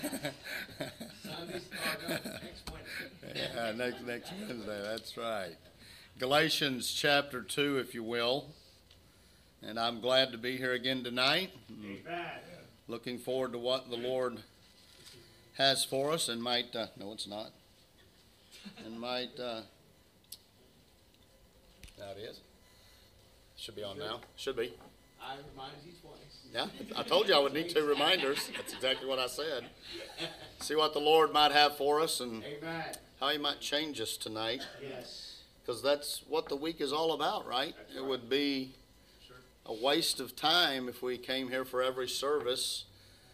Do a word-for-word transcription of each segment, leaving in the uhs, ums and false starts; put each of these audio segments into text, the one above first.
Sundays, oh, no, next Wednesday. Yeah, next, next Wednesday, that's right. Galatians chapter two, if you will. And I'm glad to be here again tonight. Amen. Looking forward to what the Lord has for us and might, uh, no it's not, and might, uh, now it is. Should be on now. Should be. I reminded you twice. Yeah, I told you I would need two reminders. That's exactly what I said. See what the Lord might have for us and Amen. how He might change us tonight. Yes. Because that's what the week is all about, right? That's It right. would be Sure. a waste of time if we came here for every service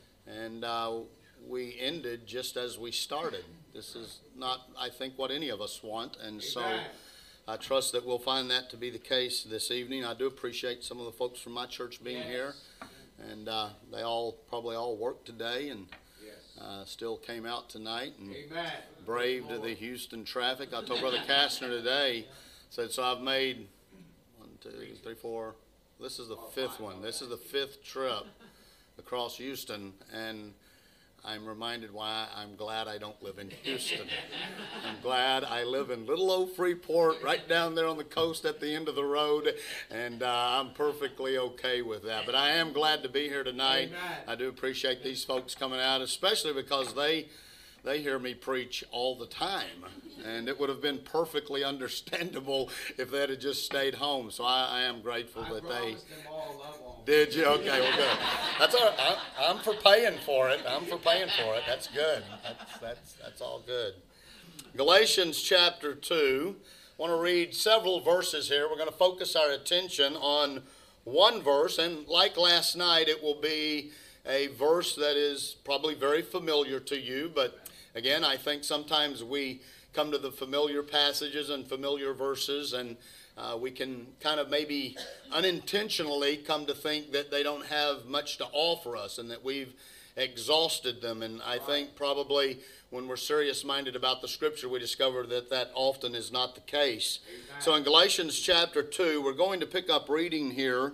and uh, we ended just as we started. This is not, I think, what any of us want. And so Amen. I trust that we'll find that to be the case this evening. I do appreciate some of the folks from my church being Yes. here. And uh, they all probably all worked today and Yes. uh, still came out tonight and Amen. braved the Houston traffic. I told Brother Kastner today, said, so I've made one, two, three, four. This is the fifth one. This is the fifth trip across Houston, and I'm reminded why I'm glad I don't live in Houston. I'm glad I live in little old Freeport, right down there on the coast at the end of the road, and uh, I'm perfectly okay with that. But I am glad to be here tonight. Amen. I do appreciate these folks coming out, especially because they they hear me preach all the time, and it would have been perfectly understandable if they had just stayed home. So I, I am grateful I that they. promised them all love on. Did you? Okay, well, good. That's all right. I'm, I'm for paying for it. I'm for paying for it. That's good. That's that's that's all good. Galatians chapter two. I want to read several verses here. We're going to focus our attention on one verse, and like last night, it will be a verse that is probably very familiar to you. But again, I think sometimes we come to the familiar passages and familiar verses, and Uh, we can kind of maybe unintentionally come to think that they don't have much to offer us and that we've exhausted them. And I think probably when we're serious-minded about the Scripture, we discover that that often is not the case. Amen. So in Galatians chapter two, we're going to pick up reading here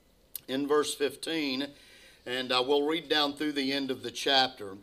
in verse fifteen, and uh, we'll read down through the end of the chapter.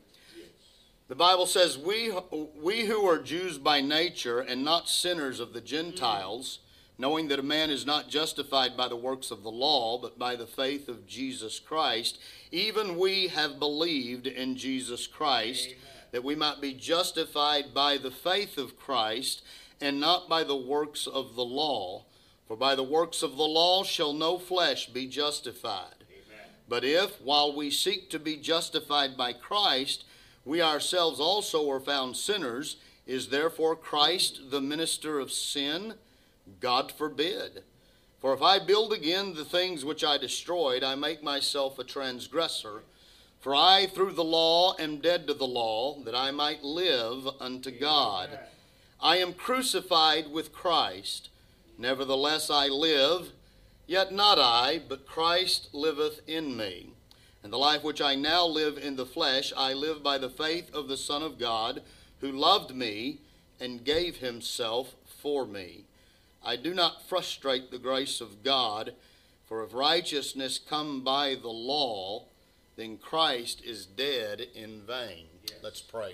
The Bible says, we, we who are Jews by nature and not sinners of the Gentiles, knowing that a man is not justified by the works of the law, but by the faith of Jesus Christ, even we have believed in Jesus Christ, Amen. that we might be justified by the faith of Christ, and not by the works of the law. For by the works of the law shall no flesh be justified. Amen. But if, while we seek to be justified by Christ, we ourselves also are found sinners, is therefore Christ the minister of sin? God forbid. For if I build again the things which I destroyed, I make myself a transgressor. For I, through the law, am dead to the law, that I might live unto God. I am crucified with Christ. Nevertheless I live, yet not I, but Christ liveth in me. And the life which I now live in the flesh, I live by the faith of the Son of God, who loved me and gave himself for me. I do not frustrate the grace of God, for if righteousness come by the law, then Christ is dead in vain. Yes. Let's pray.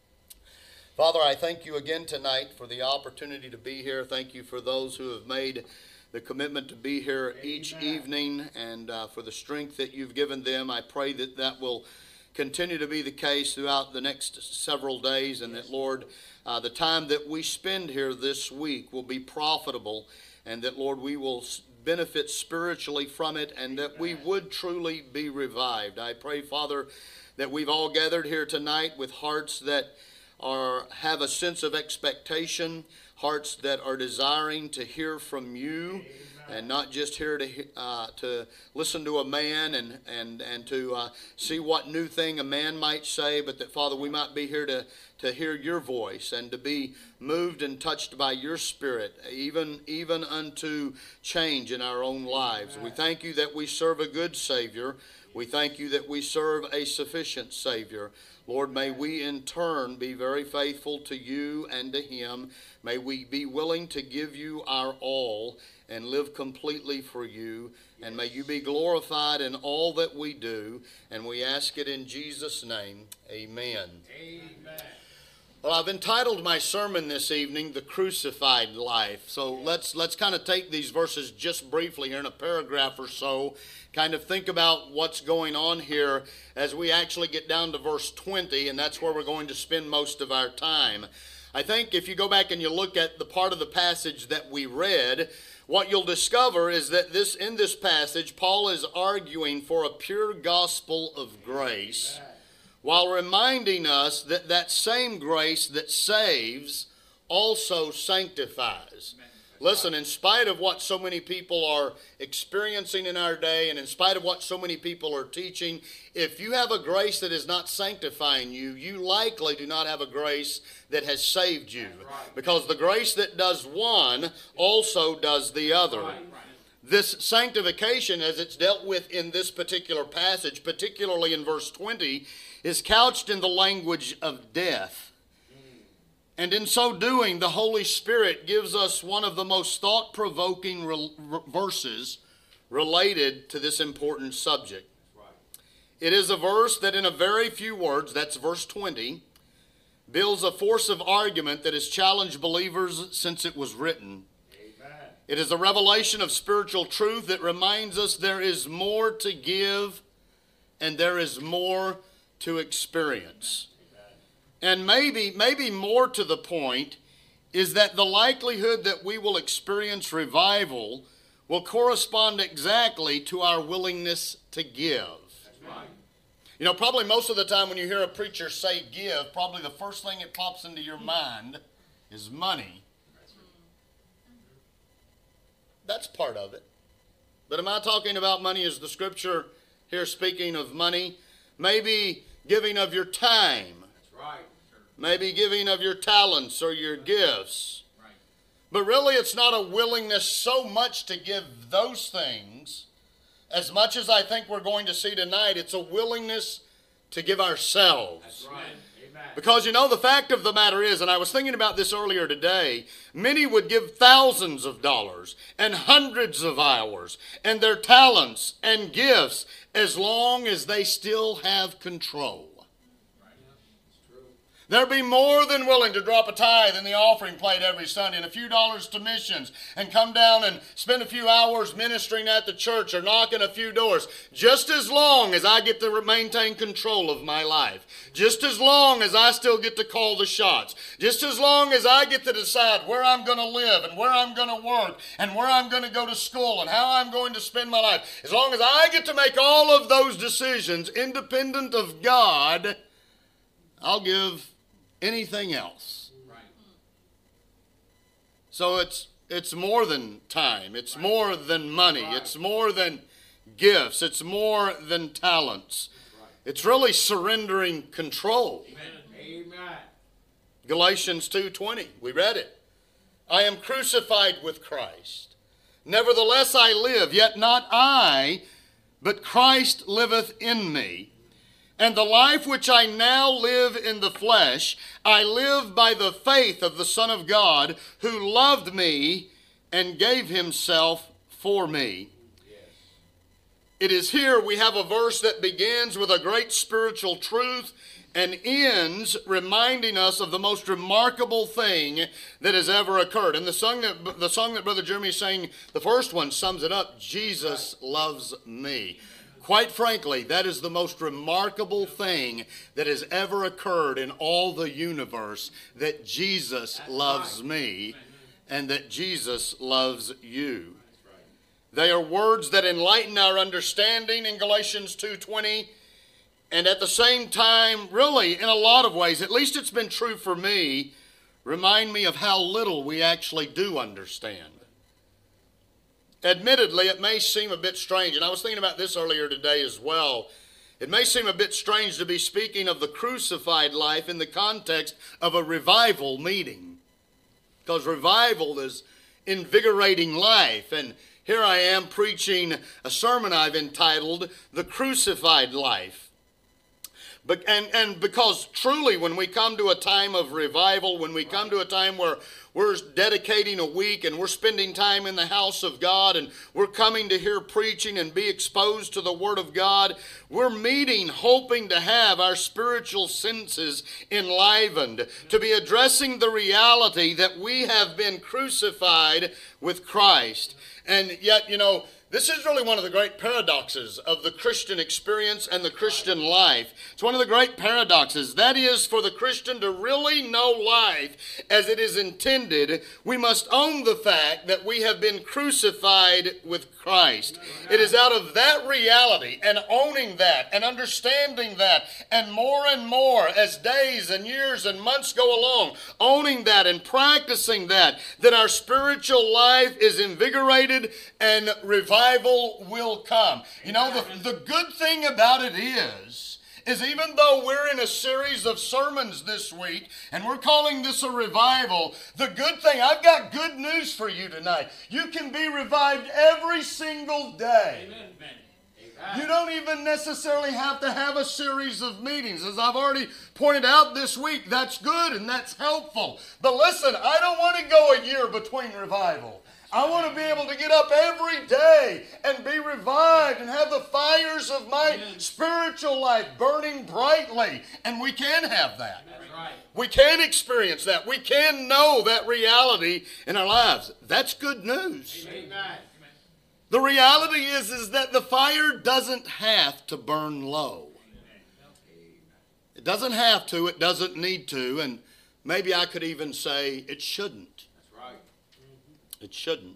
Father, I thank you again tonight for the opportunity to be here. Thank you for those who have made the commitment to be here each Amen. evening, and uh, for the strength that you've given them. I pray that that will continue to be the case throughout the next several days, and that, Lord, uh, the time that we spend here this week will be profitable, and that, Lord, we will benefit spiritually from it, and that we would truly be revived. I pray, Father, that we've all gathered here tonight with hearts that are have a sense of expectation, hearts that are desiring to hear from you, and not just here to uh, to listen to a man and and and to uh, see what new thing a man might say, but that, Father, we might be here to to hear your voice and to be moved and touched by your Spirit, even even unto change in our own lives. Amen. We thank you that we serve a good Savior. We thank you that we serve a sufficient Savior. Lord, may we in turn be very faithful to you and to him. May we be willing to give you our all and live completely for you. And may you be glorified in all that we do. And we ask it in Jesus' name. Amen. Amen. Well, I've entitled my sermon this evening, The Crucified Life. So let's let's kind of take these verses just briefly here in a paragraph or so, kind of think about what's going on here as we actually get down to verse twenty, and that's where we're going to spend most of our time. I think if you go back and you look at the part of the passage that we read, what you'll discover is that this in this passage, Paul is arguing for a pure gospel of grace, while reminding us that that same grace that saves also sanctifies. Listen, in spite of what so many people are experiencing in our day, and in spite of what so many people are teaching, if you have a grace that is not sanctifying you, you likely do not have a grace that has saved you. Because the grace that does one also does the other. This sanctification, as it's dealt with in this particular passage, particularly in verse twenty, is couched in the language of death. And in so doing, the Holy Spirit gives us one of the most thought-provoking re- re- verses related to this important subject. It is a verse that in a very few words, that's verse twenty, builds a force of argument that has challenged believers since it was written. Amen. It is a revelation of spiritual truth that reminds us there is more to give and there is more to experience. And maybe, maybe more to the point is that the likelihood that we will experience revival will correspond exactly to our willingness to give. That's right. You know, probably most of the time when you hear a preacher say give, probably the first thing that pops into your mind is money. That's part of it. But am I talking about money as the scripture here speaking of money? Maybe giving of your time. That's right. Maybe giving of your talents or your gifts. Right. But really it's not a willingness so much to give those things as much as I think we're going to see tonight. It's a willingness to give ourselves. That's right. Amen. Because you know the fact of the matter is, and I was thinking about this earlier today, many would give thousands of dollars and hundreds of hours and their talents and gifts as long as they still have control. They'll be more than willing to drop a tithe in the offering plate every Sunday and a few dollars to missions and come down and spend a few hours ministering at the church or knocking a few doors, just as long as I get to maintain control of my life, just as long as I still get to call the shots, just as long as I get to decide where I'm going to live and where I'm going to work and where I'm going to go to school and how I'm going to spend my life. As long as I get to make all of those decisions independent of God, I'll give anything else. Right. So it's it's more than time. It's right. more than money. Right. It's more than gifts. It's more than talents. Right. It's really surrendering control. Amen. Amen. Galatians two twenty. We read it. I am crucified with Christ. Nevertheless I live, yet not I, but Christ liveth in me. And the life which I now live in the flesh, I live by the faith of the Son of God, who loved me and gave himself for me. Yes. It is here we have a verse that begins with a great spiritual truth and ends reminding us of the most remarkable thing that has ever occurred. And the song that, the song that Brother Jeremy sang, the first one, sums it up. Jesus loves me. Quite frankly, that is the most remarkable thing that has ever occurred in all the universe, that Jesus loves me and that Jesus loves you. They are words that enlighten our understanding in Galatians two twenty, and at the same time, really, in a lot of ways, at least it's been true for me, remind me of how little we actually do understand. Admittedly, it may seem a bit strange, and I was thinking about this earlier today as well. It may seem a bit strange to be speaking of the crucified life in the context of a revival meeting, because revival is invigorating life, and here I am preaching a sermon I've entitled The Crucified Life. But, and, and because truly when we come to a time of revival, when we come to a time where we're dedicating a week and we're spending time in the house of God and we're coming to hear preaching and be exposed to the Word of God, we're meeting hoping to have our spiritual senses enlivened, to be addressing the reality that we have been crucified with Christ. And yet, you know, this is really one of the great paradoxes of the Christian experience and the Christian life. It's one of the great paradoxes. That is, for the Christian to really know life as it is intended, we must own the fact that we have been crucified with Christ. It is out of that reality and owning that and understanding that and more and more as days and years and months go along, owning that and practicing that, that our spiritual life is invigorated and revived. Revival will come. You know, the, the good thing about it is, is even though we're in a series of sermons this week, and we're calling this a revival, the good thing, I've got good news for you tonight. You can be revived every single day. Amen. You don't even necessarily have to have a series of meetings. As I've already pointed out this week, that's good and that's helpful. But listen, I don't want to go a year between revival. I want to be able to get up every day and be revived and have the fires of my spiritual life burning brightly. And we can have that. That's right. We can experience that. We can know that reality in our lives. That's good news. Amen. The reality is, is that the fire doesn't have to burn low. It doesn't have to. It doesn't need to. And maybe I could even say it shouldn't. It shouldn't.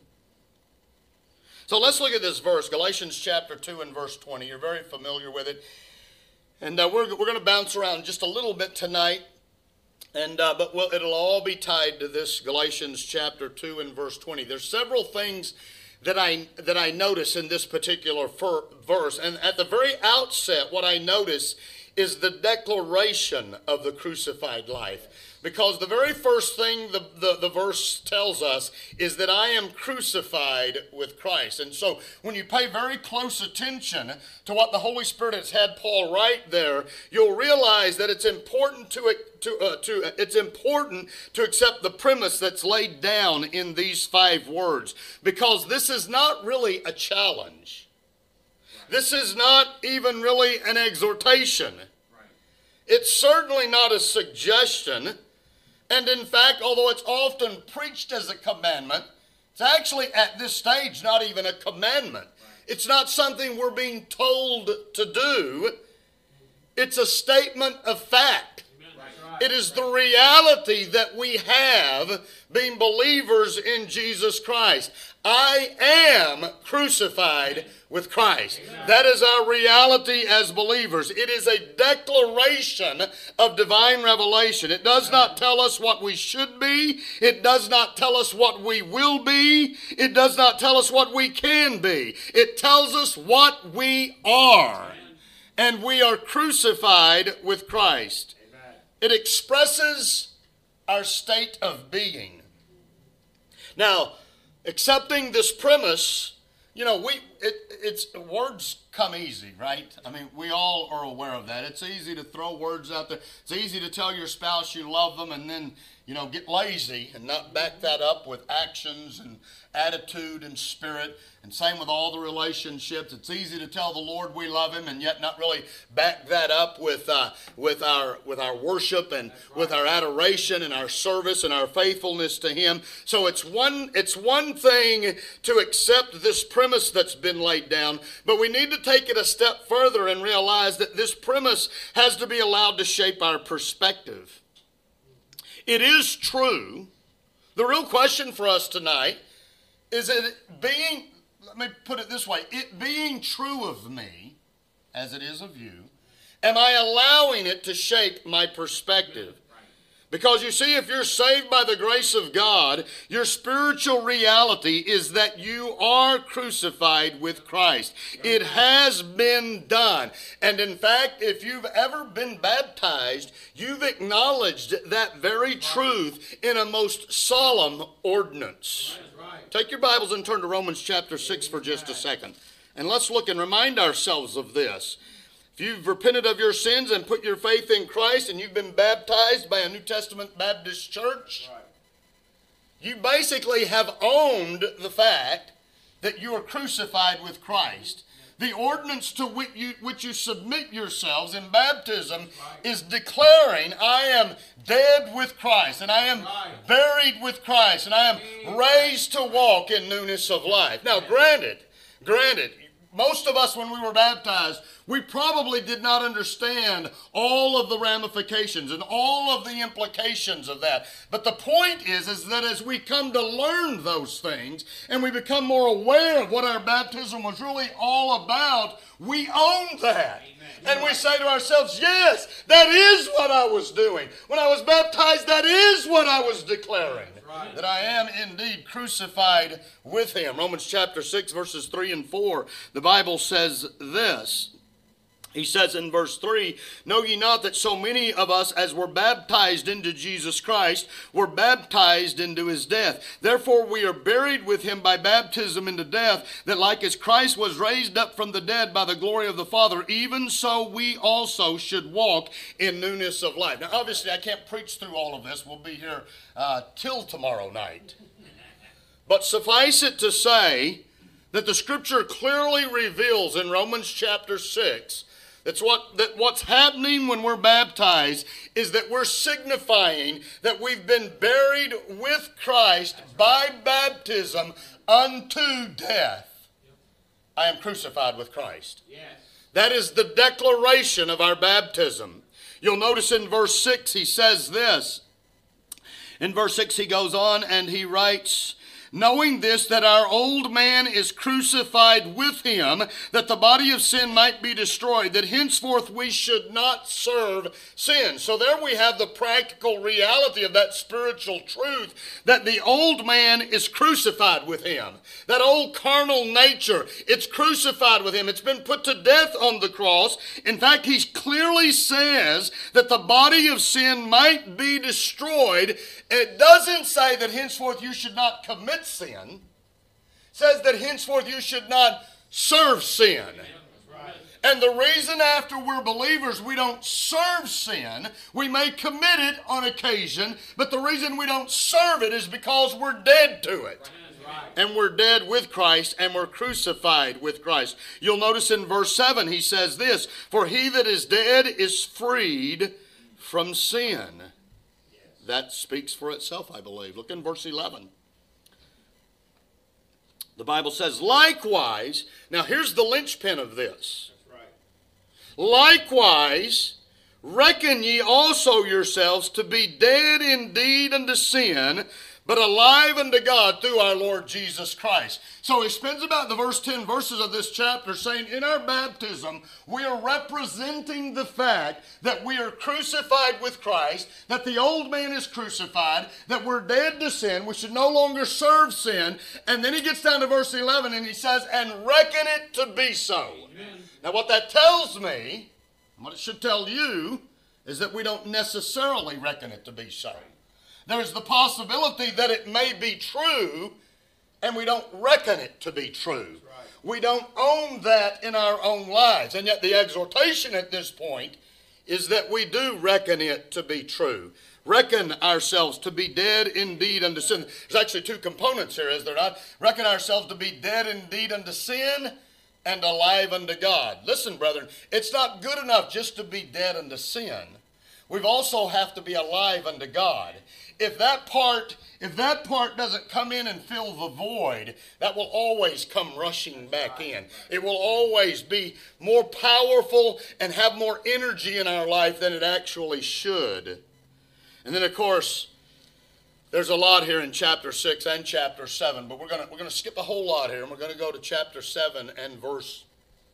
So let's look at this verse, Galatians chapter two and verse twenty. You're very familiar with it. And uh, we're, we're going to bounce around just a little bit tonight. And uh, But we'll, it'll all be tied to this Galatians chapter two and verse twenty. There's several things that I, that I notice in this particular fir- verse. And at the very outset, what I notice is the declaration of the crucified life. Because the very first thing the, the, the verse tells us is that I am crucified with Christ. And so when you pay very close attention to what the Holy Spirit has had Paul write there, you'll realize that it's important to, to, uh, to, it's important to accept the premise that's laid down in these five words. Because this is not really a challenge. This is not even really an exhortation. It's certainly not a suggestion. And in fact, although it's often preached as a commandment, it's actually at this stage not even a commandment. It's not something we're being told to do. It's a statement of fact. It is the reality that we have being believers in Jesus Christ. I am crucified with Christ. That is our reality as believers. It is a declaration of divine revelation. It does not tell us what we should be. It does not tell us what we will be. It does not tell us what we can be. It tells us what we are. And we are crucified with Christ. It expresses our state of being. Now, accepting this premise, you know, we it, it's words come easy, right? I mean, we all are aware of that. It's easy to throw words out there. It's easy to tell your spouse you love them and then, you know, get lazy and not back that up with actions and attitude and spirit. And same with all the relationships. It's easy to tell the Lord we love Him and yet not really back that up with uh, with our with our worship and right. with our adoration and our service and our faithfulness to Him. So it's one it's one thing to accept this premise that's been laid down, but we need to take it a step further and realize that this premise has to be allowed to shape our perspective. It is true. The real question for us tonight is it being, let me put it this way, it being true of me, as it is of you, am I allowing it to shape my perspective? Because you see, if you're saved by the grace of God, your spiritual reality is that you are crucified with Christ. It has been done. And in fact, if you've ever been baptized, you've acknowledged that very truth in a most solemn ordinance. Take your Bibles and turn to Romans chapter six for just a second. And let's look and remind ourselves of this. If you've repented of your sins and put your faith in Christ and you've been baptized by a New Testament Baptist church, Right. you basically have owned the fact that you are crucified with Christ. The ordinance to which you, which you submit yourselves in baptism is declaring, I am dead with Christ, and I am buried with Christ, and I am raised to walk in newness of life. Now, granted, granted, most of us when we were baptized, we probably did not understand all of the ramifications and all of the implications of that. But the point is, is that as we come to learn those things and we become more aware of what our baptism was really all about, we own that. Amen. And we say to ourselves, yes, that is what I was doing. When I was baptized, that is what I was declaring. Right. That I am indeed crucified with him. Romans chapter six, verses three and four, the Bible says this. He says in verse three, know ye not that so many of us as were baptized into Jesus Christ were baptized into his death? Therefore we are buried with him by baptism into death, that like as Christ was raised up from the dead by the glory of the Father, even so we also should walk in newness of life. Now obviously I can't preach through all of this. We'll be here uh, till tomorrow night. But suffice it to say that the Scripture clearly reveals in Romans chapter six That's what, that what's happening when we're baptized is that we're signifying that we've been buried with Christ by baptism unto death. I am crucified with Christ. Yes. That is the declaration of our baptism. You'll notice in verse six he says this. In verse six he goes on and he writes, knowing this, that our old man is crucified with him, that the body of sin might be destroyed, that henceforth we should not serve sin. So there we have the practical reality of that spiritual truth, that the old man is crucified with him. That old carnal nature, it's crucified with him. It's been put to death on the cross. In fact, he clearly says that the body of sin might be destroyed. It doesn't say that henceforth you should not commit sin. It says that henceforth you should not serve sin. And the reason after we're believers we don't serve sin, we may commit it on occasion, but the reason we don't serve it is because we're dead to it. And we're dead with Christ, and we're crucified with Christ. You'll notice in verse seven he says this, for he that is dead is freed from sin. That speaks for itself, I believe. Look in verse eleven. The Bible says, likewise, now here's the linchpin of this. That's right. Likewise, reckon ye also yourselves to be dead indeed unto sin, but alive unto God through our Lord Jesus Christ. So he spends about the verse ten verses of this chapter saying in our baptism we are representing the fact that we are crucified with Christ, that the old man is crucified, that we're dead to sin, we should no longer serve sin. And then he gets down to verse eleven and he says, and reckon it to be so. Amen. Now what that tells me, and what it should tell you, is that we don't necessarily reckon it to be so. There's the possibility that it may be true, and we don't reckon it to be true. Right. We don't own that in our own lives. And yet the exhortation at this point is that we do reckon it to be true. Reckon ourselves to be dead indeed unto sin. There's actually two components here, is there not? Reckon ourselves to be dead indeed unto sin and alive unto God. Listen, brethren, it's not good enough just to be dead unto sin. We also have to be alive unto God. If that part, if that part doesn't come in and fill the void, that will always come rushing back in. It will always be more powerful and have more energy in our life than it actually should. And then, of course, there's a lot here in chapter six and chapter seven, but we're going we're going to skip a whole lot here, and we're going to go to chapter seven and verse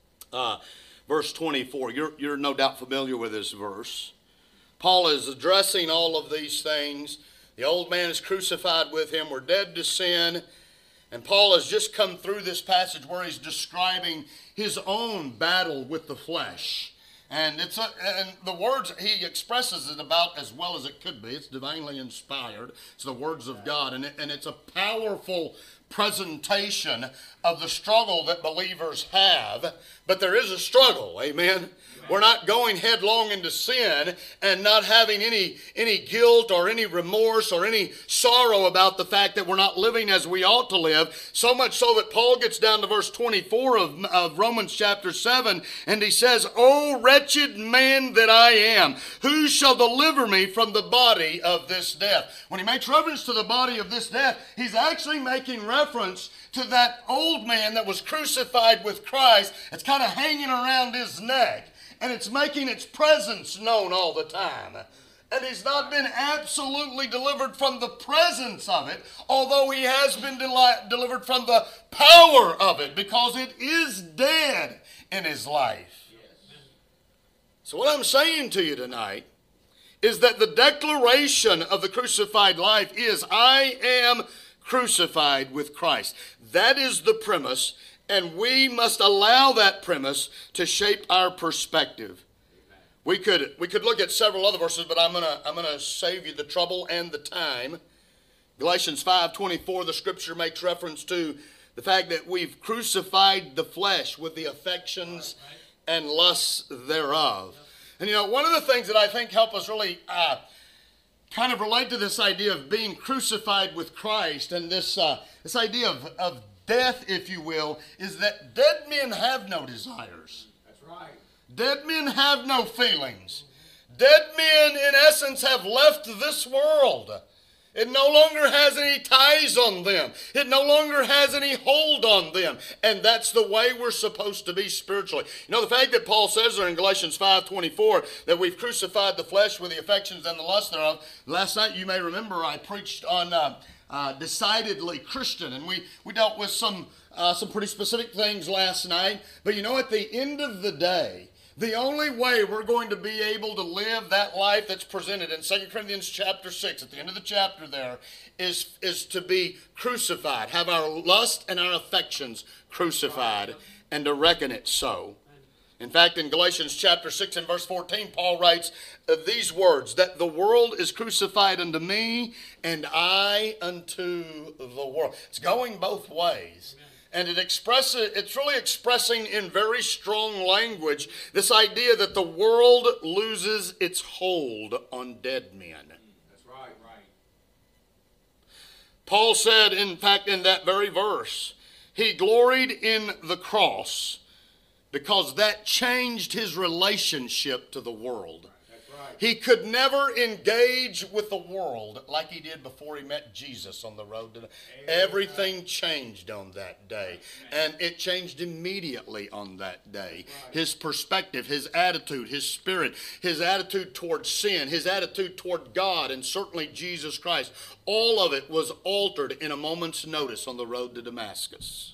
uh, verse twenty-four. You're you're no doubt familiar with this verse. Paul is addressing all of these things. The old man is crucified with him. We're dead to sin. And Paul has just come through this passage where he's describing his own battle with the flesh. And it's a, and the words he expresses it about as well as it could be. It's divinely inspired. It's the words of God. And, it, and it's a powerful, presentation of the struggle that believers have, but there is a struggle, amen? We're not going headlong into sin and not having any, any guilt or any remorse or any sorrow about the fact that we're not living as we ought to live. So much so that Paul gets down to verse twenty-four of, of Romans chapter seven, and he says, "O wretched man that I am, who shall deliver me from the body of this death?" When he makes reference to the body of this death, he's actually making reference to that old man that was crucified with Christ. It's kind of hanging around his neck. And it's making its presence known all the time. And he's not been absolutely delivered from the presence of it, although he has been deli- delivered from the power of it, because it is dead in his life. Yes. So what I'm saying to you tonight is that the declaration of the crucified life is, I am crucified with Christ. That is the premise. And we must allow that premise to shape our perspective. Amen. We could we could look at several other verses, but I'm gonna I'm gonna save you the trouble and the time. Galatians five twenty-four, the scripture makes reference to the fact that we've crucified the flesh with the affections right, right. and lusts thereof. Yep. And you know, one of the things that I think help us really uh, kind of relate to this idea of being crucified with Christ and this uh, this idea of, of death, if you will, is that dead men have no desires. That's right. Dead men have no feelings. Dead men, in essence, have left this world. It no longer has any ties on them. It no longer has any hold on them. And that's the way we're supposed to be spiritually. You know, the fact that Paul says there in Galatians five twenty-four that we've crucified the flesh with the affections and the lust thereof. Last night, you may remember, I preached on Uh, Uh, decidedly Christian, and we, we dealt with some uh, some pretty specific things last night. But you know, at the end of the day, the only way we're going to be able to live that life that's presented in Second Corinthians chapter six, at the end of the chapter there, is, is to be crucified, have our lust and our affections crucified, and to reckon it so. In fact, in Galatians chapter six and verse fourteen, Paul writes uh, these words, that the world is crucified unto me, and I unto the world. It's going both ways. Amen. And it expresses, it's really expressing in very strong language this idea that the world loses its hold on dead men. That's right, right. Paul said, in fact, in that very verse, he gloried in the cross, because that changed his relationship to the world. That's right. He could never engage with the world like he did before he met Jesus on the road to the... Everything changed on that day. And it changed immediately on that day. Right. His perspective, his attitude, his spirit, his attitude toward sin, his attitude toward God, and certainly Jesus Christ. All of it was altered in a moment's notice on the road to Damascus.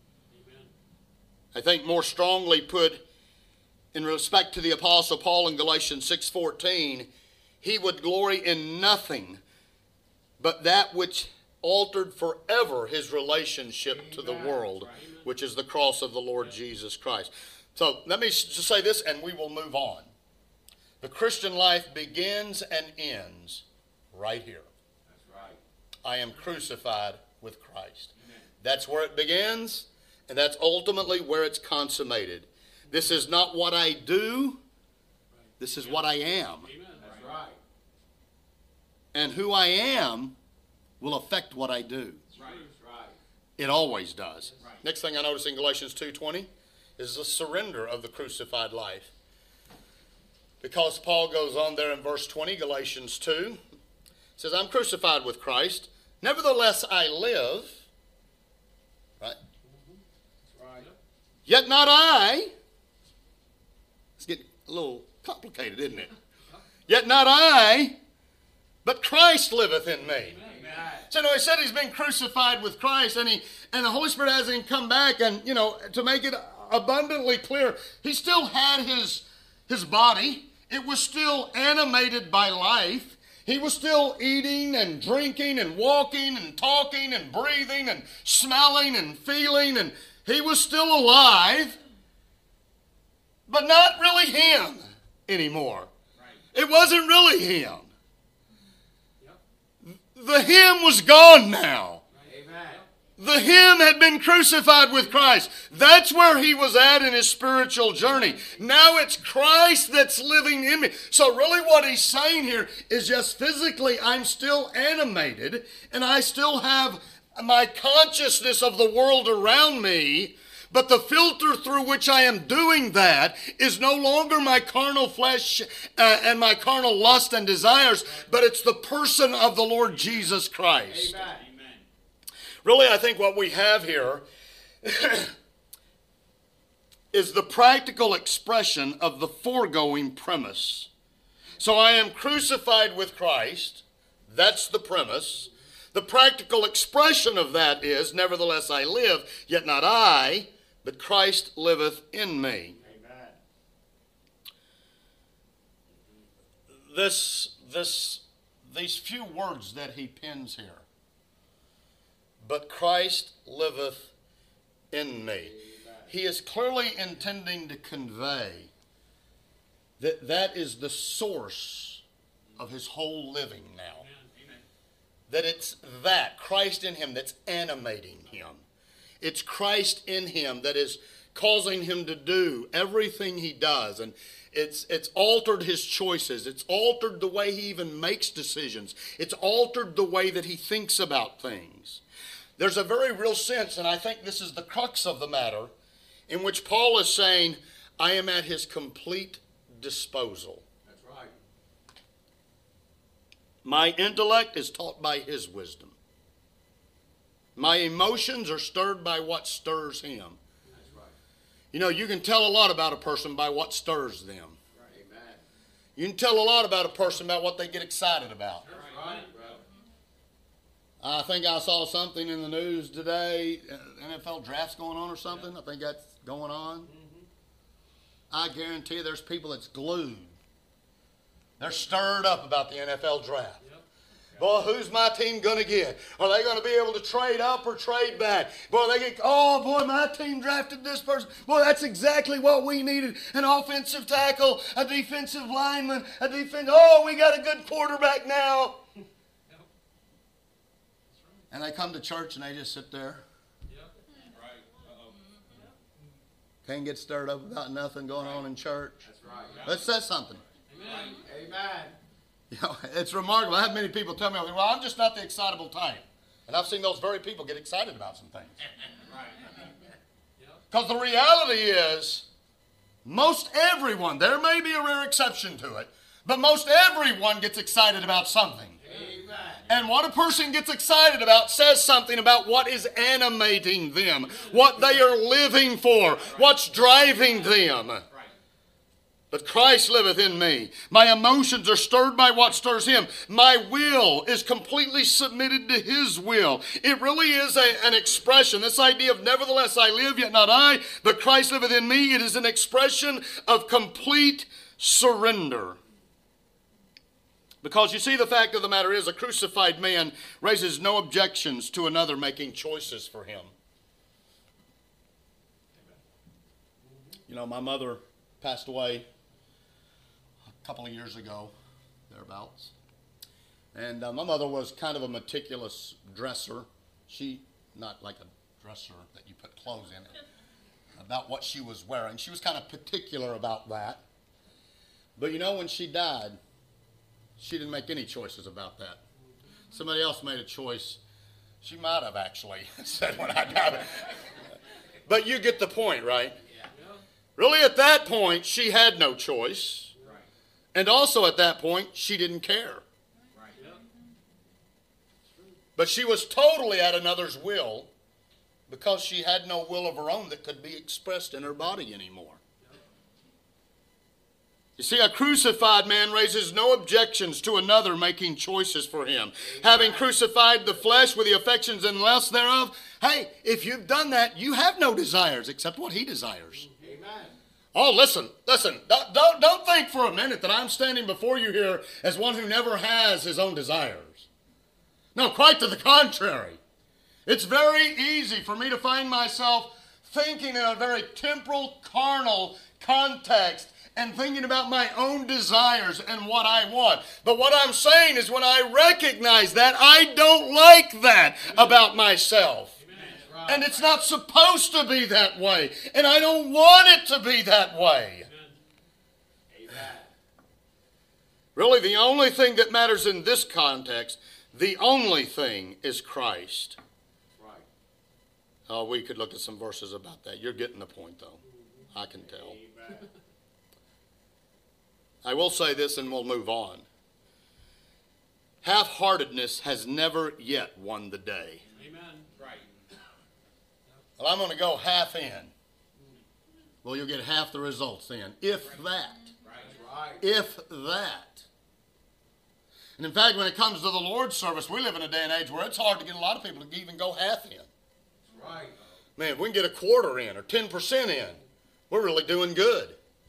I think more strongly put in respect to the Apostle Paul in Galatians six fourteen, he would glory in nothing but that which altered forever his relationship to the world, which is the cross of the Lord Jesus Christ. So let me just say this and we will move on. The Christian life begins and ends right here. That's right. I am crucified with Christ. That's where it begins. And that's ultimately where it's consummated. This is not what I do. This is what I am. That's right. And who I am will affect what I do. Right. It always does. Next thing I notice in Galatians two twenty is the surrender of the crucified life. Because Paul goes on there in verse twenty, Galatians two, says, I'm crucified with Christ. Nevertheless I live. Right? Yet not I. It's getting a little complicated, isn't it? Yet not I, but Christ liveth in me. Amen. So, you know, he said he's been crucified with Christ, and he and the Holy Spirit hasn't come back, and, you know, to make it abundantly clear, he still had his, his body. It was still animated by life. He was still eating and drinking and walking and talking and breathing and smelling and feeling, and he was still alive, but not really him anymore. Right. It wasn't really him. Yep. The him was gone now. Amen. The him had been crucified with Christ. That's where he was at in his spiritual journey. Now it's Christ that's living in me. So really what he's saying here is just physically I'm still animated and I still have my consciousness of the world around me, but the filter through which I am doing that is no longer my carnal flesh uh, and my carnal lust and desires, but it's the person of the Lord Jesus Christ. Amen. Really, I think what we have here is the practical expression of the foregoing premise. So I am crucified with Christ. That's the premise. The practical expression of that is, nevertheless I live, yet not I, but Christ liveth in me. Amen. This, this, these few words that he pens here, but Christ liveth in me. He is clearly intending to convey that that is the source of his whole living now. Amen. That it's that, Christ in him, that's animating him. It's Christ in him that is causing him to do everything he does. And it's, it's altered his choices. It's altered the way he even makes decisions. It's altered the way that he thinks about things. There's a very real sense, and I think this is the crux of the matter, in which Paul is saying, I am at his complete disposal. That's right. My intellect is taught by his wisdom. My emotions are stirred by what stirs him. That's right. You know, you can tell a lot about a person by what stirs them. Right. Amen. You can tell a lot about a person about what they get excited about. That's right, brother. I think I saw something in the news today, uh, N F L draft's going on or something. I think that's going on. Mm-hmm. I guarantee there's people that's glued. They're stirred up about the N F L draft. Yep. Boy, who's my team going to get? Are they going to be able to trade up or trade back? Boy, they get, oh, boy, my team drafted this person. Boy, that's exactly what we needed. An offensive tackle, a defensive lineman, a defense. Oh, we got a good quarterback now. And they come to church and they just sit there. Yep. Right. Uh-oh. Can't get stirred up about nothing going on in church. That's right. Let's say something. Amen. Amen. You know, it's remarkable. I have many people tell me, well, I'm just not the excitable type. And I've seen those very people get excited about some things. Right. Because the reality is, most everyone, there may be a rare exception to it, but most everyone gets excited about something. Amen. And what a person gets excited about says something about what is animating them, what they are living for, what's driving them. Right. But Christ liveth in me. My emotions are stirred by what stirs him. My will is completely submitted to his will. It really is a, an expression. This idea of nevertheless I live, yet not I, but Christ liveth in me. It is an expression of complete surrender. Because you see, the fact of the matter is, a crucified man raises no objections to another making choices for him. You know, my mother passed away a couple of years ago, thereabouts. And uh, my mother was kind of a meticulous dresser. She, not like a dresser that you put clothes in it, about what she was wearing. She was kind of particular about that. But you know, when she died, she didn't make any choices about that. Somebody else made a choice. She might have actually said when I died. But you get the point, right? Yeah. Really, at that point, she had no choice. Right. And also at that point, she didn't care. Right. Yep. But she was totally at another's will because she had no will of her own that could be expressed in her body anymore. You see, a crucified man raises no objections to another making choices for him. Having crucified the flesh with the affections and lusts thereof, hey, if you've done that, you have no desires except what he desires. Amen. Oh, listen, listen, don't, don't, don't think for a minute that I'm standing before you here as one who never has his own desires. No, quite to the contrary. It's very easy for me to find myself thinking in a very temporal, carnal context and thinking about my own desires and what I want. But what I'm saying is when I recognize that, I don't like that about myself. right. And it's not supposed to be that way. And I don't want it to be that way. Amen. Really, the only thing that matters in this context, the only thing is Christ. Right. Oh, we could look at some verses about that. You're getting the point, though. I can tell. Amen. I will say this and we'll move on. Half-heartedness has never yet won the day. Amen. Right. Well, I'm going to go half in. Well, you'll get half the results then, if that. Right. Right. If that. And in fact, when it comes to the Lord's service, we live in a day and age where it's hard to get a lot of people to even go half in. Right. Man, if we can get a quarter in or ten percent in, we're really doing good.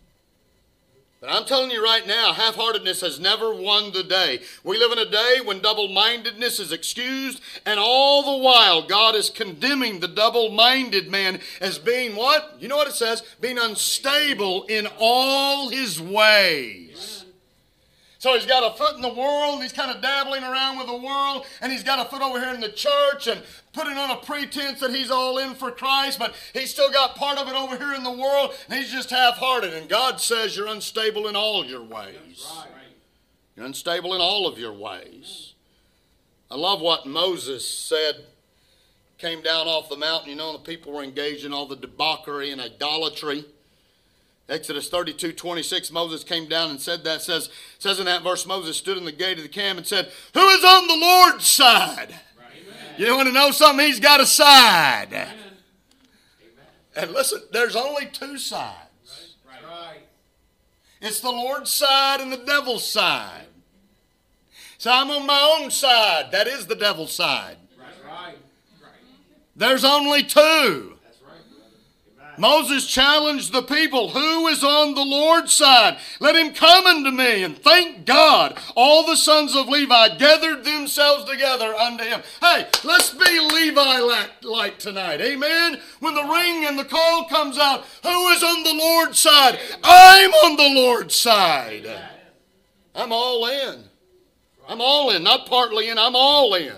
But I'm telling you right now, half-heartedness has never won the day. We live in a day when double-mindedness is excused, and all the while God is condemning the double-minded man as being what? You know what it says? Being unstable in all his ways. So he's got a foot in the world, and he's kind of dabbling around with the world, and he's got a foot over here in the church and putting on a pretense that he's all in for Christ, but he's still got part of it over here in the world, and he's just half-hearted. And God says you're unstable in all your ways. Right. You're unstable in all of your ways. I love what Moses said, came down off the mountain. You know, the people were engaged in all the debauchery and idolatry. Exodus thirty-two twenty-six, Moses came down and said that. Says, says in that verse, Moses stood in the gate of the camp and said, who is on the Lord's side? Right. You want to know something? He's got a side. Amen. And listen, there's only two sides. Right. Right. It's the Lord's side and the devil's side. So I'm on my own side. That is the devil's side. Right. Right. Right. There's only two. That's right. Amen. Moses challenged the people, who is on the Lord's side? Let him come unto me. And thank God, all the sons of Levi gathered themselves together unto him. Hey, let's be Levi-like tonight. Amen? When the ring and the call comes out, who is on the Lord's side? I'm on the Lord's side. I'm all in. I'm all in, not partly in, I'm all in.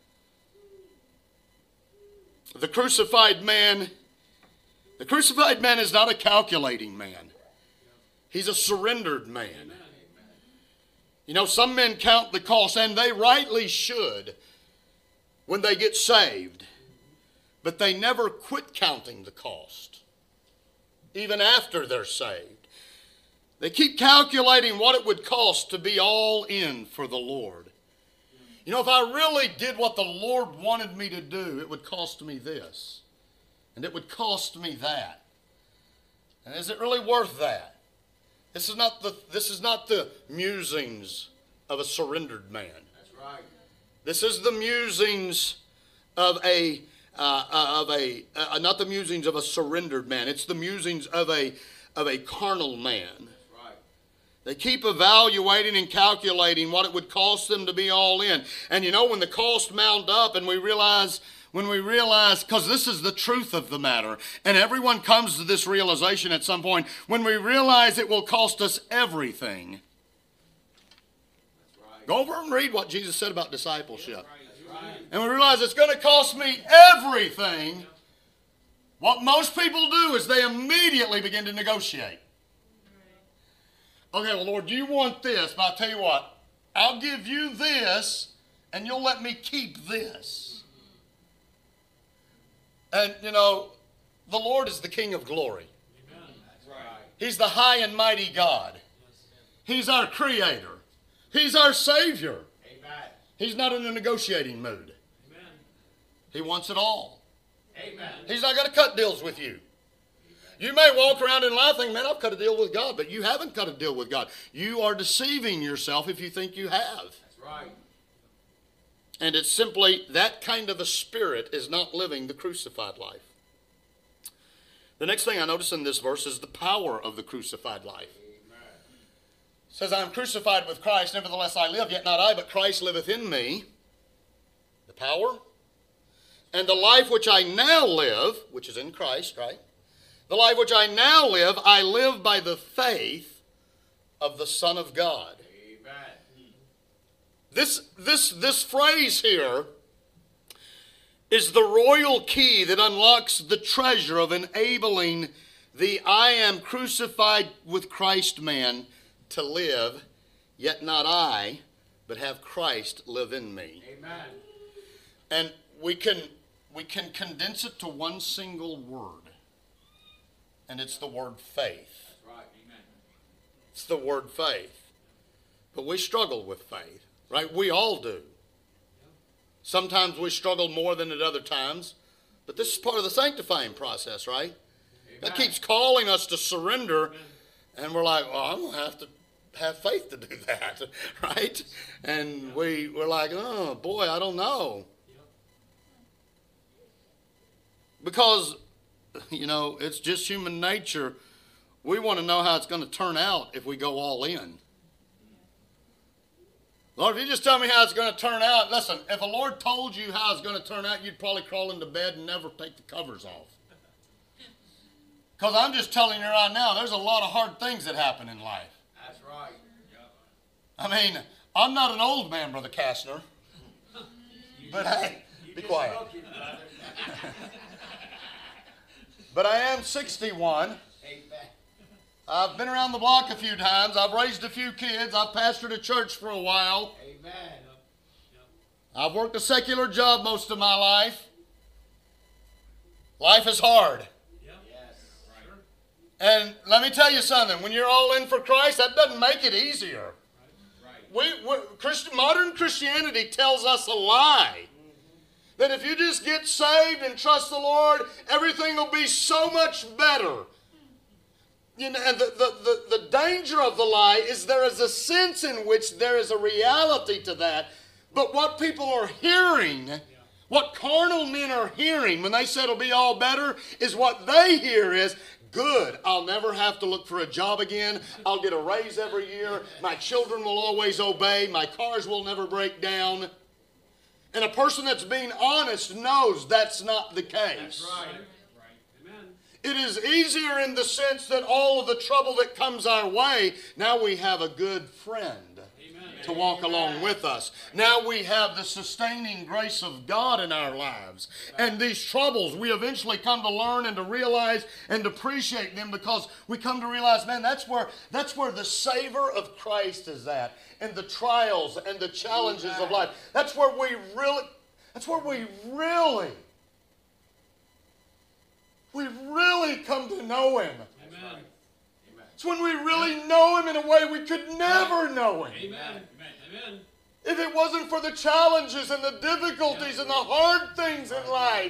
The crucified man The crucified man is not a calculating man. He's a surrendered man. You know, some men count the cost, and they rightly should when they get saved. But they never quit counting the cost, even after they're saved. They keep calculating what it would cost to be all in for the Lord. You know, if I really did what the Lord wanted me to do, it would cost me this. And it would cost me that. And is it really worth that? This is not the, this is not the musings of a surrendered man. That's right. This is the musings of a, uh, uh, of a uh, not the musings of a surrendered man. It's the musings of a, of a carnal man. That's right. They keep evaluating and calculating what it would cost them to be all in. And you know, when the cost mount up and we realize... When we realize, because this is the truth of the matter, and everyone comes to this realization at some point, when we realize it will cost us everything. That's right. Go over and read what Jesus said about discipleship. That's right. And we realize it's going to cost me everything. What most people do is they immediately begin to negotiate. Okay, well, Lord, you want this, but I'll tell you what, I'll give you this, and you'll let me keep this. And, you know, the Lord is the King of glory. Amen. That's right. He's the high and mighty God. He's our Creator. He's our Savior. Amen. He's not in a negotiating mood. Amen. He wants it all. Amen. He's not going to cut deals with you. You may walk around in life thinking, man, I've cut a deal with God, but you haven't cut a deal with God. You are deceiving yourself if you think you have. That's right. And it's simply that kind of a spirit is not living the crucified life. The next thing I notice in this verse is the power of the crucified life. Amen. It says, I am crucified with Christ, nevertheless I live, yet not I, but Christ liveth in me. The power. And the life which I now live, which is in Christ, right? The life which I now live, I live by the faith of the Son of God. Amen. This, this, this phrase here is the royal key that unlocks the treasure of enabling the I am crucified with Christ man to live, yet not I, but have Christ live in me. Amen. And we can we can condense it to one single word, and it's the word faith. That's right. Amen. It's the word faith. But we struggle with faith, right? We all do. Sometimes we struggle more than at other times, but this is part of the sanctifying process, right? Amen. That keeps calling us to surrender, and we're like, well, I'm going to have to have faith to do that, right? And we, we're like, oh, boy, I don't know. Because, you know, it's just human nature. We want to know how it's going to turn out if we go all in. Lord, if you just tell me how it's going to turn out, listen, if the Lord told you how it's going to turn out, you'd probably crawl into bed and never take the covers off. Because I'm just telling you right now, there's a lot of hard things that happen in life. That's right. I mean, I'm not an old man, Brother Kastner. But hey, be quiet. But I am sixty-one. Amen. I've been around the block a few times. I've raised a few kids. I've pastored a church for a while. Amen. I've worked a secular job most of my life. Life is hard. Yes. And let me tell you something. When you're all in for Christ, that doesn't make it easier. Right. We, we Christian, modern Christianity tells us a lie. That if you just get saved and trust the Lord, everything will be so much better. You know, and the, the, the, the danger of the lie is there is a sense in which there is a reality to that. But what people are hearing, what carnal men are hearing when they say it'll be all better, is what they hear is, good, I'll never have to look for a job again. I'll get a raise every year. My children will always obey. My cars will never break down. And a person that's being honest knows that's not the case. That's right. Right. Amen. It is easier in the sense that all of the trouble that comes our way, now we have a good friend to walk along with us. Now we have the sustaining grace of God in our lives. And these troubles, we eventually come to learn and to realize and appreciate them because we come to realize, man, that's where, that's where the savor of Christ is at. And the trials and the challenges of life. That's where we really, that's where we really, we really come to know Him. Amen. It's when we really know Him in a way we could never know Him. Amen. Amen. If it wasn't for the challenges and the difficulties and the hard things in life.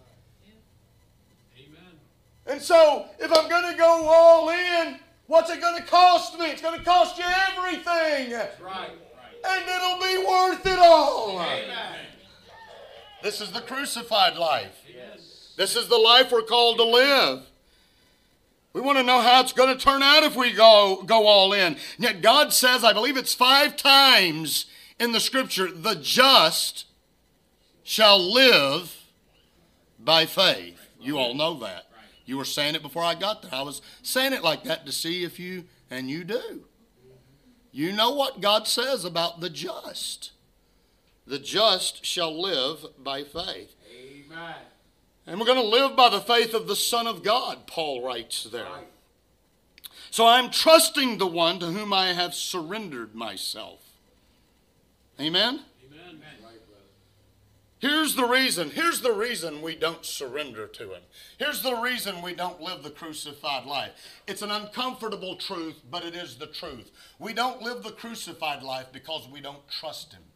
Amen. And so, if I'm going to go all in, what's it going to cost me? It's going to cost you everything. That's right. And it'll be worth it all. Amen. This is the crucified life. Yes. This is the life we're called to live. We want to know how it's going to turn out if we go, go all in. Yet God says, I believe it's five times in the Scripture, the just shall live by faith. You all know that. You were saying it before I got there. I was saying it like that to see if you, and you do. You know what God says about the just. The just shall live by faith. Amen. And we're going to live by the faith of the Son of God, Paul writes there. So I'm trusting the one to whom I have surrendered myself. Amen? Amen. Here's the reason. Here's the reason we don't surrender to Him. Here's the reason we don't live the crucified life. It's an uncomfortable truth, but it is the truth. We don't live the crucified life because we don't trust Him.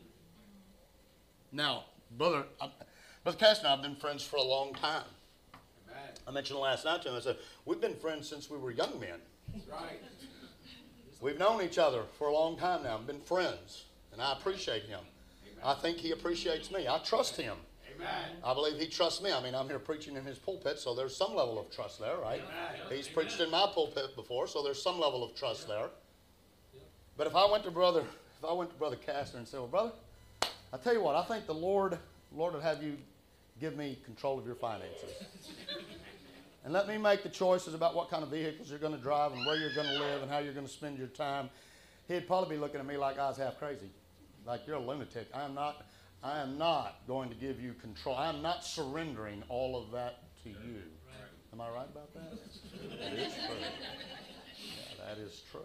Now, brother... I, Brother Cass and I have been friends for a long time. Amen. I mentioned last night to him, I said, we've been friends since we were young men. That's right. We've known each other for a long time now, been friends, and I appreciate him. Amen. I think he appreciates me. I trust him. Amen. I believe he trusts me. I mean, I'm here preaching in his pulpit, so there's some level of trust there, right? Amen. He's preached in my pulpit before, so there's some level of trust there. But if I went to brother, if I went to Brother Kastner and said, well, brother, I tell you what, I think the Lord, Lord would have you give me control of your finances. And let me make the choices about what kind of vehicles you're going to drive and where you're going to live and how you're going to spend your time. He'd probably be looking at me like I was half crazy. Like, you're a lunatic. I am not, I am not going to give you control. I am not surrendering all of that to you. Am I right about that? That is true. Yeah, that is true.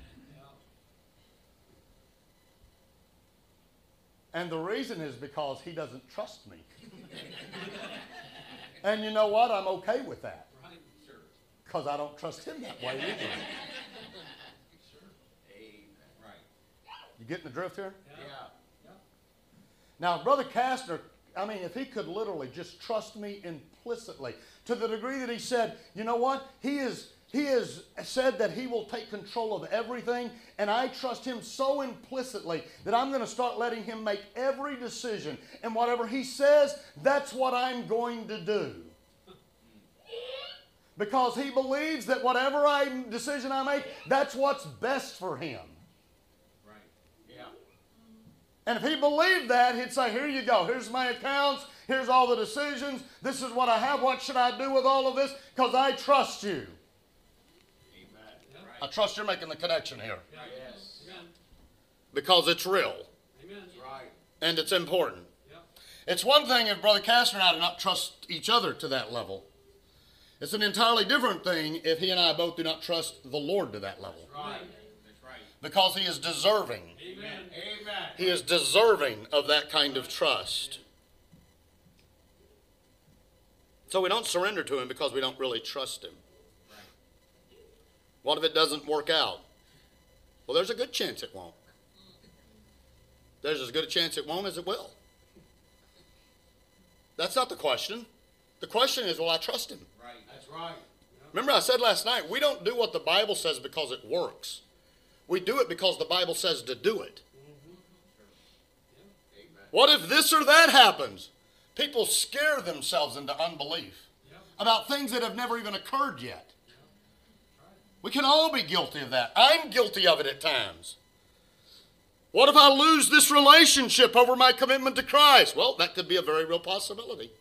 And the reason is because he doesn't trust me. And you know what? I'm okay with that. Because I don't trust him that way either. You getting the drift here? Yeah. Now, Brother Kastner, I mean, if he could literally just trust me implicitly to the degree that he said, you know what? He is he has said that he will take control of everything, and I trust him so implicitly that I'm going to start letting him make every decision. And whatever he says, that's what I'm going to do. Because he believes that whatever I, decision I make, that's what's best for him. Right. Yeah. And if he believed that, he'd say, here you go. Here's my accounts. Here's all the decisions. This is what I have. What should I do with all of this? Because I trust you. Amen. I trust you're making the connection here. Yes. Amen. Because it's real Amen. Right. and it's important. Yep. It's one thing if Brother Kastner and I do not trust each other to that level. It's an entirely different thing if he and I both do not trust the Lord to that level. Right. That's right. Because he is deserving. Amen. Amen. He is deserving of that kind of trust. So we don't surrender to him because we don't really trust him. What if it doesn't work out? Well, there's a good chance it won't. There's as good a chance it won't as it will. That's not the question. The question is, will I trust him? Right. That's right. Remember I said last night, we don't do what the Bible says because it works. We do it because the Bible says to do it. Amen. What if this or that happens? People scare themselves into unbelief about things that have never even occurred yet. We can all be guilty of that. I'm guilty of it at times. What if I lose this relationship over my commitment to Christ? Well, that could be a very real possibility.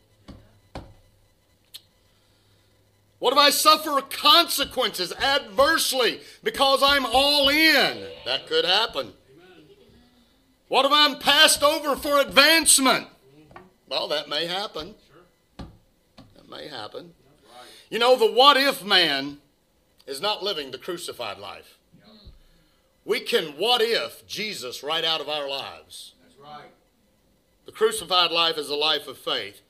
What if I suffer consequences adversely because I'm all in? That could happen. What if I'm passed over for advancement? Well, that may happen. That may happen. You know, the what if man is not living the crucified life. We can what if Jesus right out of our lives. That's right. The crucified life is a life of faith.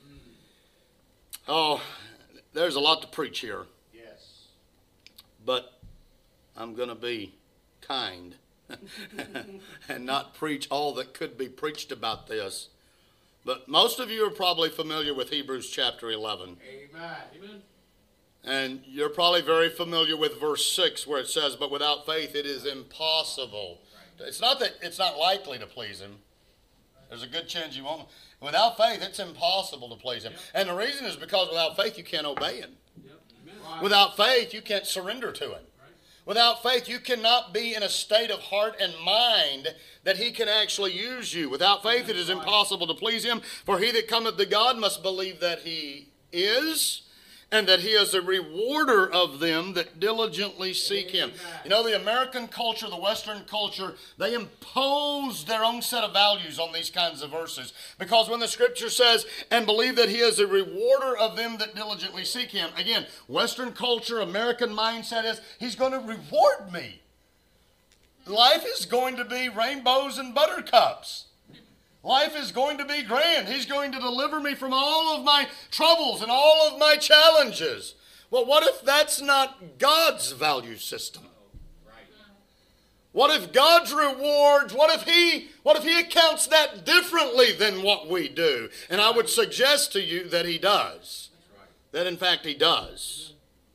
Oh, there's a lot to preach here, Yes. but I'm going to be kind and not preach all that could be preached about this. But most of you are probably familiar with Hebrews chapter eleven. Amen. Amen. And you're probably very familiar with verse six where it says, but without faith it is impossible. Right. It's not that it's not likely to please him. There's a good chance you won't. Without faith, it's impossible to please him. Yep. And the reason is because without faith, you can't obey him. Yep. Amen. Right. Without faith, you can't surrender to him. Right. Without faith, you cannot be in a state of heart and mind that he can actually use you. Without faith, it is impossible to please him. For he that cometh to God must believe that he is, and that he is a rewarder of them that diligently seek him. You know, the American culture, the Western culture, they impose their own set of values on these kinds of verses. Because when the scripture says, and believe that he is a rewarder of them that diligently seek him, again, Western culture, American mindset is, he's going to reward me. Life is going to be rainbows and buttercups. Life is going to be grand. He's going to deliver me from all of my troubles and all of my challenges. Well, what if that's not God's value system? Right. What if God's rewards, what if he, what if he accounts that differently than what we do? And I would suggest to you that he does. That's right. That in fact he does.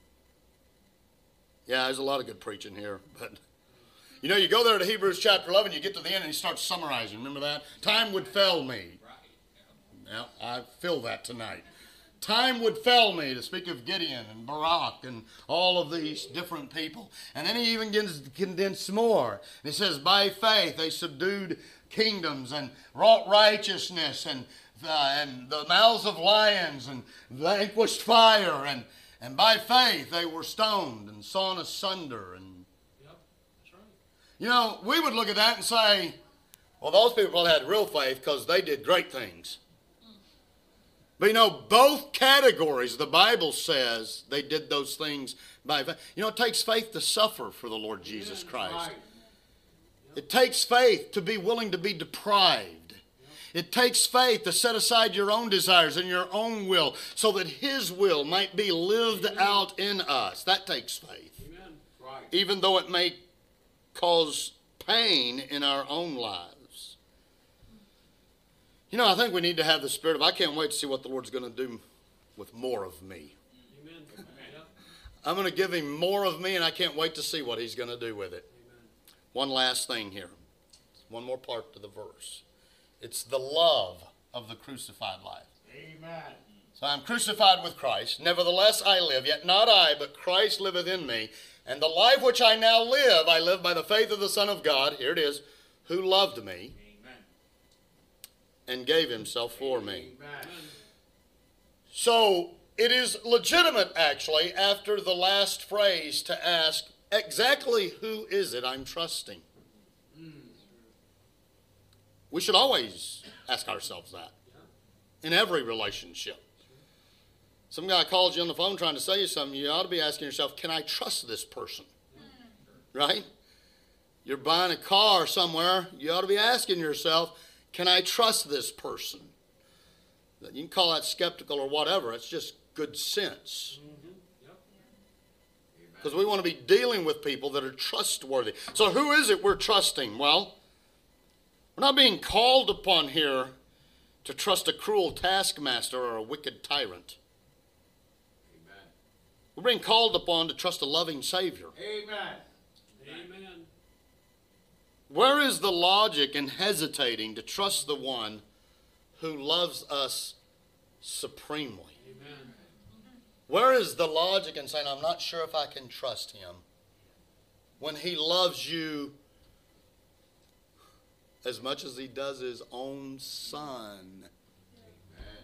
Yeah, there's a lot of good preaching here, but you know, you go there to Hebrews chapter eleven, you get to the end and he starts summarizing. Remember that? Time would fail me. Right. Now, I feel that tonight. Time would fail me to speak of Gideon and Barak and all of these different people. And then he even gets condensed more. And he says, by faith they subdued kingdoms and wrought righteousness and, uh, and the mouths of lions and vanquished fire. And, and by faith they were stoned and sawn asunder. And Yep. That's right. you know, we would look at that and say, Well, those people probably had real faith because they did great things. But you know, both categories, the Bible says they did those things by faith. You know, it takes faith to suffer for the Lord Jesus Christ. Right. It takes faith to be willing to be deprived. It takes faith to set aside your own desires and your own will so that His will might be lived out in us. That takes faith. Amen. Right. Even though it may cause pain in our own lives. You know, I think we need to have the spirit of, I can't wait to see what the Lord's going to do with more of me. Amen. Amen. I'm going to give Him more of me, and I can't wait to see what He's going to do with it. Amen. One last thing here. One more part to the verse. It's the love of the crucified life. Amen. So I'm crucified with Christ. Nevertheless I live, yet not I, but Christ liveth in me. And the life which I now live, I live by the faith of the Son of God, here it is, who loved me Amen. and gave Himself for me. Amen. So it is legitimate, actually, after the last phrase to ask, exactly who is it I'm trusting? We should always ask ourselves that in every relationship. Some guy calls you on the phone trying to sell you something, you ought to be asking yourself, can I trust this person? Right? You're buying a car somewhere, you ought to be asking yourself, can I trust this person? You can call that skeptical or whatever, it's just good sense. Because we want to be dealing with people that are trustworthy. So who is it we're trusting? Well, we're not being called upon here to trust a cruel taskmaster or a wicked tyrant. Amen. We're being called upon to trust a loving Savior. Amen. Amen. Where is the logic in hesitating to trust the one who loves us supremely? Amen. Where is the logic in saying, I'm not sure if I can trust Him when He loves you as much as He does His own Son? Amen.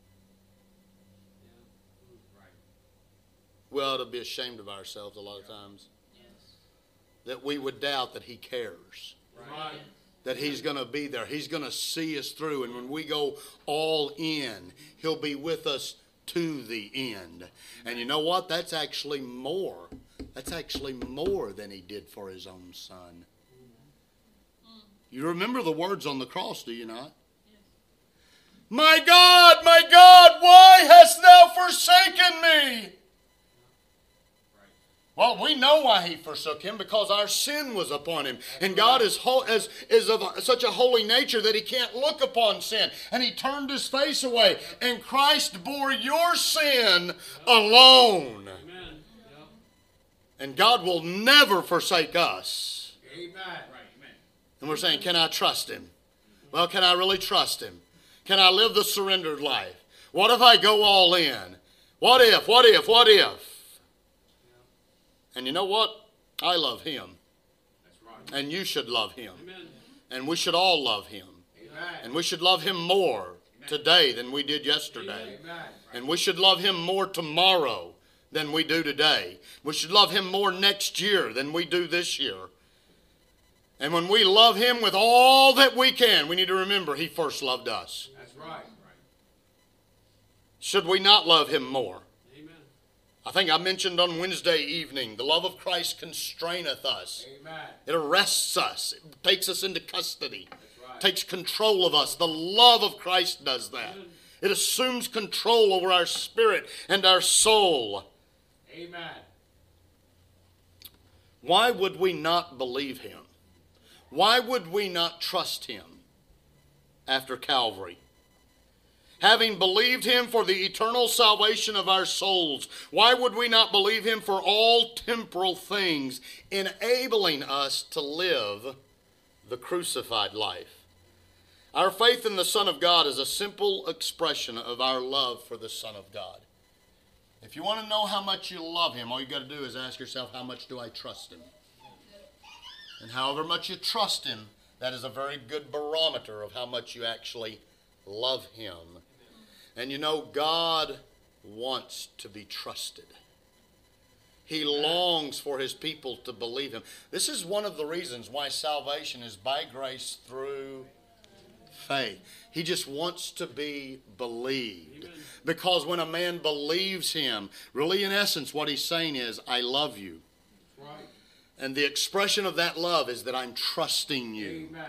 Right. We ought to be ashamed of ourselves a lot of times. That we would doubt that He cares. Right. That He's going to be there. He's going to see us through. And when we go all in, He'll be with us to the end. And you know what? That's actually more. That's actually more than He did for His own Son. You remember the words on the cross, do you not? My God, my God, why hast Thou forsaken me? Well, we know why He forsook Him, because our sin was upon Him. And God is, ho- is, is of such a holy nature that He can't look upon sin. And He turned His face away. And Christ bore your sin alone. Amen. Yep. And God will never forsake us. Amen. Right. Amen. And we're saying, can I trust Him? Well, can I really trust Him? Can I live the surrendered life? What if I go all in? What if, what if, what if? And you know what? I love Him. That's right. And you should love Him. Amen. And we should all love Him. Amen. And we should love Him more today than we did yesterday. Amen. Right. And we should love Him more tomorrow than we do today. We should love Him more next year than we do this year. And when we love Him with all that we can, we need to remember He first loved us. That's right. Right. Should we not love Him more? Amen. I think I mentioned on Wednesday evening, the love of Christ constraineth us. Amen. It arrests us. It takes us into custody. That's right. Takes control of us. The love of Christ does that. It assumes control over our spirit and our soul. Amen. Why would we not believe Him? Why would we not trust Him after Calvary? Having believed Him for the eternal salvation of our souls, why would we not believe Him for all temporal things, enabling us to live the crucified life? Our faith in the Son of God is a simple expression of our love for the Son of God. If you want to know how much you love Him, all you got to do is ask yourself, how much do I trust Him? And however much you trust Him, that is a very good barometer of how much you actually love Him. And you know, God wants to be trusted. He longs for his people to believe him. This is one of the reasons why salvation is by grace through faith. He just wants to be believed. Amen. Because when a man believes him, really in essence what he's saying is, I love you. Right. And the expression of that love is that I'm trusting you. Amen.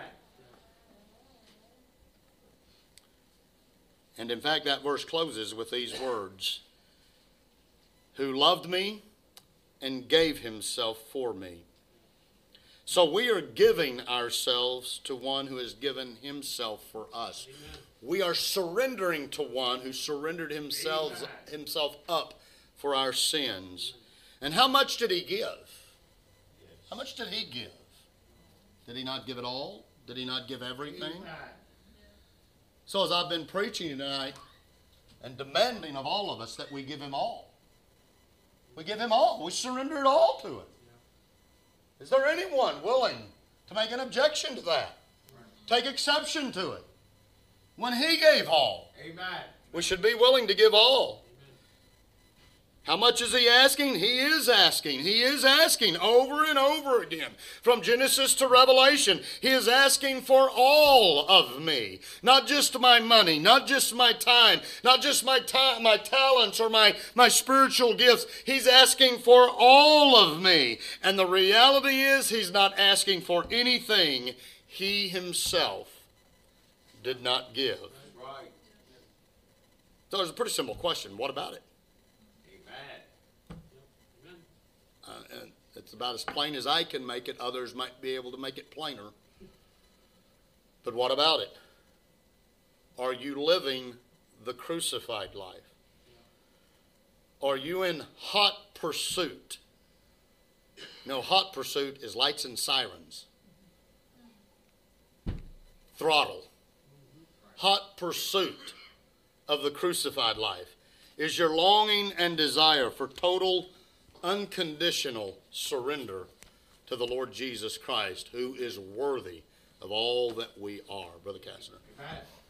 And in fact, that verse closes with these words. Who loved me and gave himself for me. So we are giving ourselves to one who has given himself for us. Amen. We are surrendering to one who surrendered himself, Amen. himself up for our sins. And how much did he give? How much did he give? Did he not give it all? Did he not give everything? Amen. So as I've been preaching tonight and demanding of all of us that we give him all. We give him all. We surrender it all to him. Is there anyone willing to make an objection to that? Take exception to it? When he gave all, Amen. we should be willing to give all. How much is he asking? He is asking. He is asking over and over again. From Genesis to Revelation, he is asking for all of me. Not just my money, not just my time, not just my time, my talents or my, my spiritual gifts. He's asking for all of me. And the reality is he's not asking for anything he himself did not give. Right. So it's a pretty simple question. What about it? Amen. Uh, and it's about as plain as I can make it. Others might be able to make it plainer. But what about it? Are you living the crucified life? Are you in hot pursuit? No, hot pursuit is lights and sirens. Throttle. Hot pursuit of the crucified life is your longing and desire for total, unconditional surrender to the Lord Jesus Christ, who is worthy of all that we are. Brother Kastner. Amen.